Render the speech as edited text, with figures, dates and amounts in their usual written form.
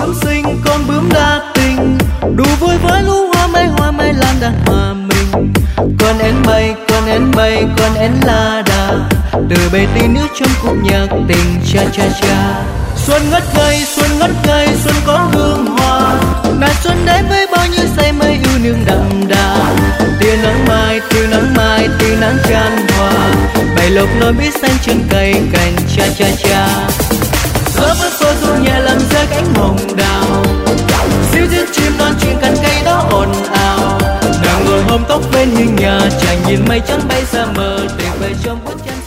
bướm xinh con bướm đa tình, đu vui với lũ hoa mây lan đàn hòa mình. Con én mây con én la đà, từ bề tí nước trong khúc nhạc tình cha cha cha. Xuân ngất ngây xuân có hương hoa, nàng xuân đến với bao nhiêu say mây yêu nương đậm đà. Tia nắng mai tia nắng chan hòa, bày lộc nỗi biết xanh trên cây cành cha cha cha. Gió vẫn xô du nhẹ làm rơi cánh hồng đào, xíu xiu chim non trên cành cây đó ồn ào. Nàng ngồi hôm tóc bên hiên nhà, chàng nhìn mây trắng bay xa mờ, tìm về trong bức tranh.